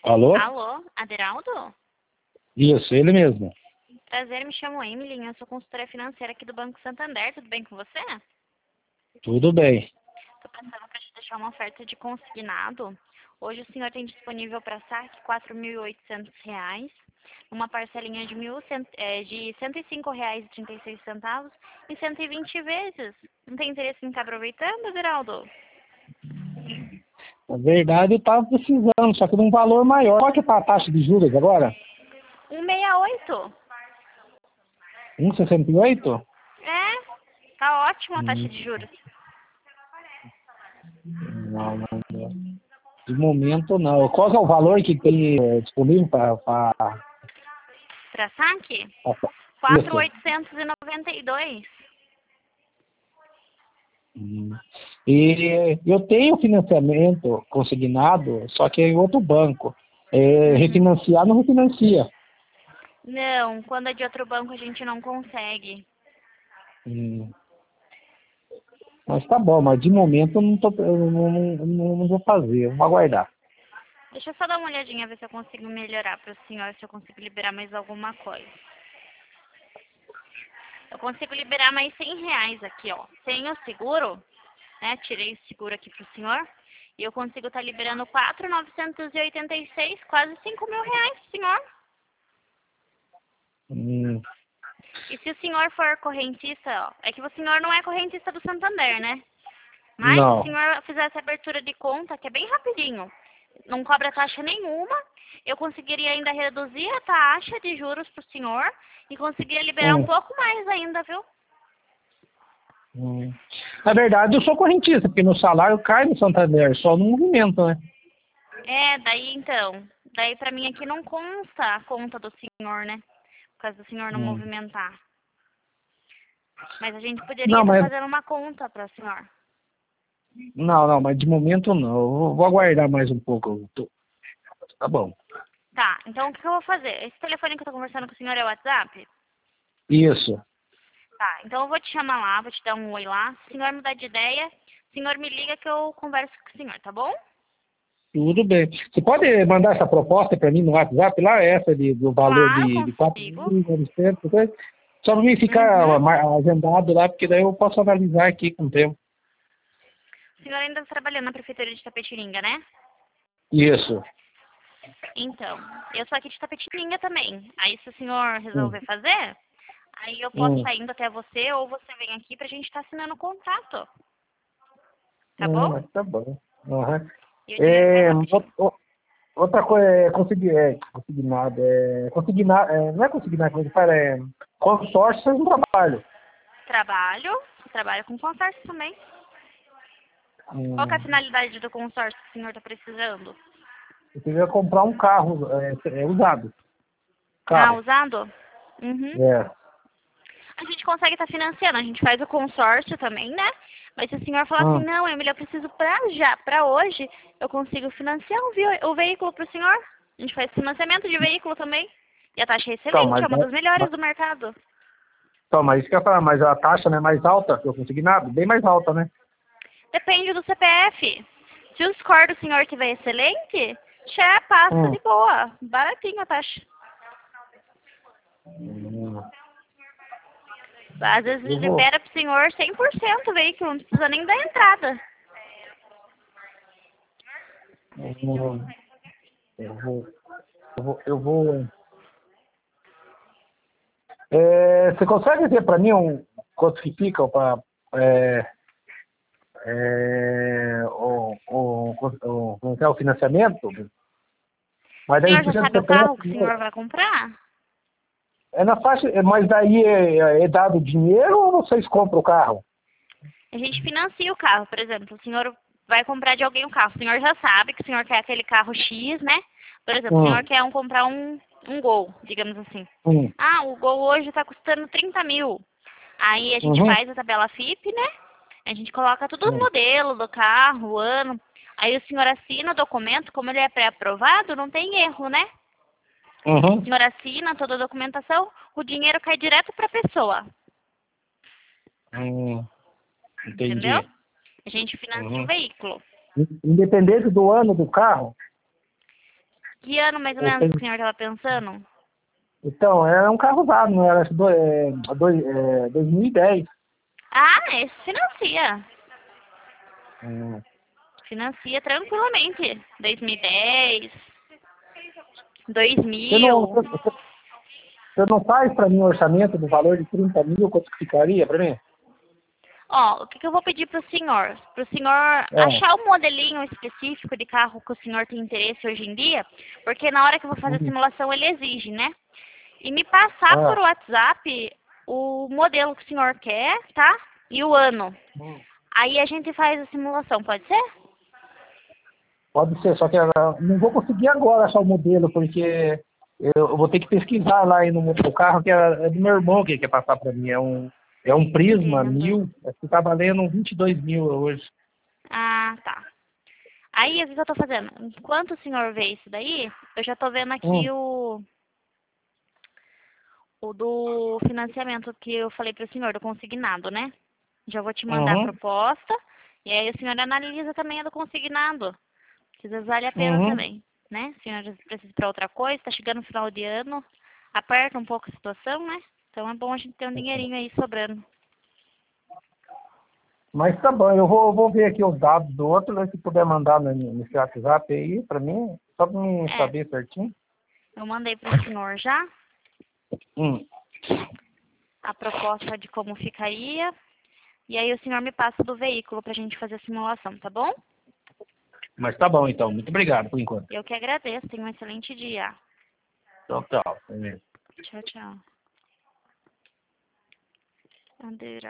Alô? Alô, Aderaldo? Isso, ele mesmo. Prazer, me chamo Emily, eu sou consultora financeira aqui do Banco Santander, tudo bem com você? Tudo bem. Estou passando para te deixar uma oferta de consignado. Hoje o senhor tem disponível para saque R$ 4.800, uma parcelinha de R$ 105,36 e 120 vezes. Não tem interesse em estar aproveitando, Aderaldo? Na verdade, eu estava precisando, só que de um valor maior. Qual que tá a taxa de juros agora? 1,68. 1,68? É, tá ótima a taxa Hum, de juros. Não, não, não. De momento, não. Qual que é o valor que tem disponível para... Para saque? Isso. 4.892. Hum. E eu tenho financiamento consignado, só que é em outro banco. Refinanciar não refinancia. Não, quando é de outro banco a gente não consegue. Hum. Mas tá bom, mas de momento eu não vou fazer, eu vou aguardar. Deixa eu só dar uma olhadinha, ver se eu consigo melhorar para o senhor, se eu consigo liberar mais alguma coisa. Eu consigo liberar mais R$ 100 aqui, ó. Sem o seguro, né? Tirei o seguro aqui pro senhor. E eu consigo estar liberando 4.986, quase R$ 5.000 pro senhor. Hum, E se o senhor for correntista, ó, é que o senhor não é correntista do Santander, né? Mas se o não. senhor fizesse abertura de conta, que é bem rapidinho, não cobra taxa nenhuma, eu conseguiria ainda reduzir a taxa de juros para o senhor e conseguiria liberar um Hum, pouco mais ainda, viu? hum. Na verdade, eu sou correntista, porque meu salário cai no Santander, só no movimento, né? É, daí então, daí para mim aqui não consta a conta do senhor, né? Por causa do senhor não Hum. movimentar. Mas a gente poderia Não, estar mas fazendo uma conta para o senhor. não, mas de momento não. Eu vou aguardar mais um pouco. Tá bom. Tá, então o que eu vou fazer? Esse telefone que eu tô conversando com o senhor é o WhatsApp? Isso. Tá, então eu vou te chamar lá, vou te dar um oi lá. Se o senhor mudar de ideia, o senhor me liga que eu converso com o senhor, tá bom? Tudo bem. Você pode mandar essa proposta para mim no WhatsApp lá, essa do valor Claro, de consigo. 4.900, coisa? Só para mim ficar Uhum. agendado lá, porque daí eu posso analisar aqui com o tempo. O senhor ainda está trabalhando na prefeitura de Tapetininga, né? Isso. Então, eu sou aqui de Tapetininga também. Aí se o senhor Hum, resolver fazer, aí eu posso hum, estar indo até você ou você vem aqui pra gente estar assinando o contrato, tá bom? mas tá bom. Uhum. E o dinheiro cai É, rapidinho. outra coisa é consignado. Não é consignado, como fala, consórcio faz um trabalho. Trabalho com consórcio também. Qual que é a Hum, finalidade do consórcio que o senhor está precisando? eu queria comprar um carro usado. Ah, Carro. usado? Uhum. É. A gente consegue estar financiando, a gente faz o consórcio também, né? Mas se o senhor falar assim, Hum, não, Emília, eu preciso pra já, pra hoje, eu consigo financiar o veículo pro senhor. A gente faz financiamento de veículo também. E a taxa é então, excelente, é uma das melhores do mercado. mas isso que eu ia falar, mas a taxa não é mais alta que o consignado? Bem mais alta, né? Depende do CPF. Se o score do senhor tiver excelente, já passa Hum. de boa. Baratinho a taxa. Hum, Às vezes Eu vou. libera pro senhor 100% o veículo, não precisa nem dar entrada. hum, Eu vou. Eu vou. Você consegue dizer para mim quanto que fica para o financiamento? Mas O daí senhor já precisa do sabe o CPF. carro que o senhor vai comprar? É na faixa, mas daí é dado dinheiro ou vocês compram o carro? A gente financia o carro, por exemplo. O senhor vai comprar de alguém o carro. O senhor já sabe que o senhor quer aquele carro X, né? Por exemplo, o senhor Hum, quer comprar um Gol, digamos assim. hum, Ah, o Gol hoje está custando 30 mil. Aí a gente uhum, faz a tabela FIP, né? A gente coloca tudo o hum, modelo do carro, o ano. Aí o senhor assina o documento, como ele é pré-aprovado, não tem erro, né? O uhum. senhor assina toda a documentação, o dinheiro cai direto para a pessoa, Hum, entendeu? entendi. A gente financia o Uhum. veículo. Independente do ano do carro? Que ano mais ou Eu menos tenho- que o senhor estava pensando? Então, é um carro usado, não era? 2010. Ah, esse financia. Hum. Financia tranquilamente. 2010, Você não, 2000. você não faz para mim um orçamento do valor de 30 mil, quanto que ficaria para mim? Ó, o que eu vou pedir pro senhor? Pro senhor É. achar o modelinho específico de carro que o senhor tem interesse hoje em dia, porque na hora que eu vou fazer a Uhum. simulação ele exige, né? E me passar por Ah. WhatsApp o modelo que o senhor quer, tá? E o ano. Hum. Aí a gente faz a simulação, pode ser? Pode ser, só que eu não vou conseguir agora achar o modelo, porque eu vou ter que pesquisar lá no meu carro, que é do meu irmão que quer passar para mim. É um Prisma Entendo. 1000, que está valendo 22 mil hoje. Ah, tá. Aí, o que eu tô fazendo? Enquanto o senhor vê isso daí, eu já tô vendo aqui Hum. o do financiamento que eu falei pro senhor, do consignado, né? Já vou te mandar a Uhum. proposta, e aí o senhor analisa também a do consignado, que às vezes vale a pena Uhum. também, né? O senhor às vezes precisa para outra coisa, tá chegando no final de ano, aperta um pouco a situação, né? Então é bom a gente ter um dinheirinho aí sobrando. Mas tá bom, eu vou ver aqui os dados do outro, né, se puder mandar nesse WhatsApp aí para mim, só para mim É, saber certinho. eu mandei pro senhor já Hum. a proposta de como ficaria, e aí o senhor me passa do veículo pra gente fazer a simulação, tá bom? Mas tá bom então, muito obrigado por enquanto. Eu que agradeço, tenha um excelente dia. Tchau, tchau. Tchau, tchau. Bandeira.